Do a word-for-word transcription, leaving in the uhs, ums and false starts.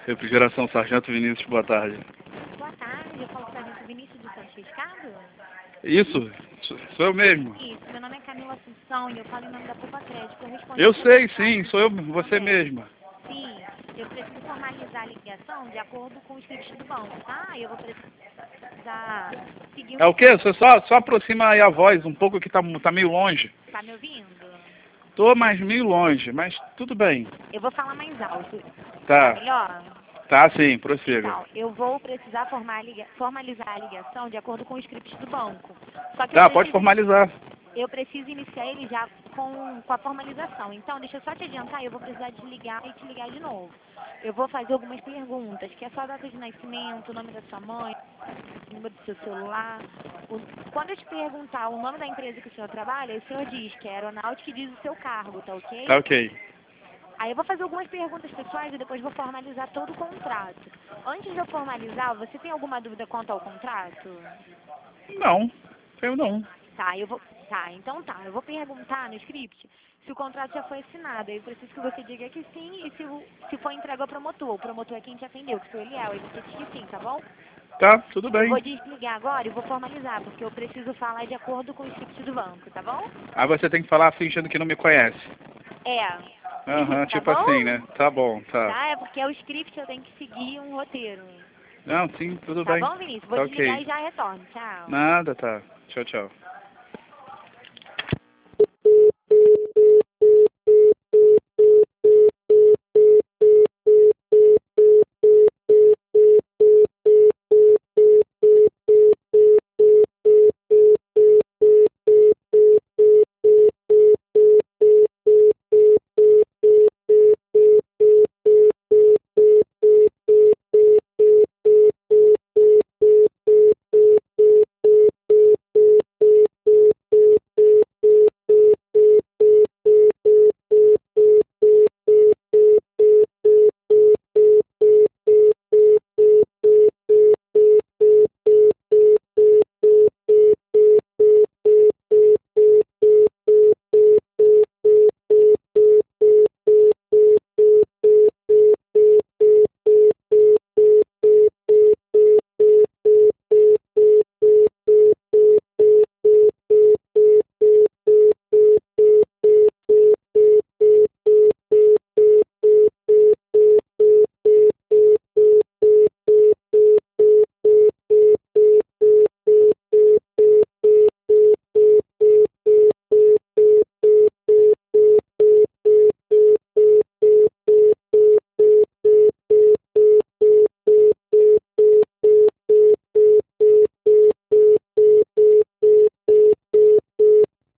Refrigeração Sargento Vinícius, boa tarde. Boa tarde, eu falo com o Sargento Vinícius de Santos Pescado? Isso, sou eu mesmo. Isso, meu nome é Camila Assunção e eu falo em nome da Poupa Crédito. Eu, respondi Eu sei, por- sim, sou eu, você mesma. Sim, eu preciso formalizar a ligação de acordo com o script do banco, tá? Eu vou precisar seguir É um... o quê? Você só, só aproxima aí a voz um pouco que tá, tá meio longe. Tá me ouvindo? Tô mais meio longe, mas tudo bem. Eu vou falar mais alto. Tá, Melhor? tá sim, prossiga. Então, eu vou precisar formar liga- formalizar a ligação de acordo com o script do banco. Só que eu Tá, pode preciso... formalizar. Eu preciso iniciar ele já com, com a formalização. Então, deixa eu só te adiantar, eu vou precisar desligar e te ligar de novo. Eu vou fazer algumas perguntas, que é só a data de nascimento, o nome da sua mãe, o número do seu celular. O- quando eu te perguntar o nome da empresa que o senhor trabalha, o senhor diz que é aeronáutica e diz o seu cargo, tá ok? Tá ok. Aí eu vou fazer algumas perguntas pessoais e depois vou formalizar todo o contrato. Antes de eu formalizar, você tem alguma dúvida quanto ao contrato? Não, eu não. Tá, eu vou. Tá, então tá. Eu vou perguntar no script se o contrato já foi assinado. Aí eu preciso que você diga que sim e se, o- se foi entregue ao promotor. O promotor é quem te atendeu, que foi o Eliel. Aí você diz que sim, tá bom? Tá, tudo Eu bem. vou desligar agora e vou formalizar, porque eu preciso falar de acordo com o script do banco, tá bom? Aí você tem que falar fingindo que não me conhece. É. Aham, Tá tipo bom? assim, né? Tá bom, tá. Tá, é porque é o script, eu tenho que seguir um roteiro. Não, sim, tudo Tá bem. bom, Vinícius? Vou Tá desligar ok. e já retorno. Tchau. Nada, tá. Tchau, tchau.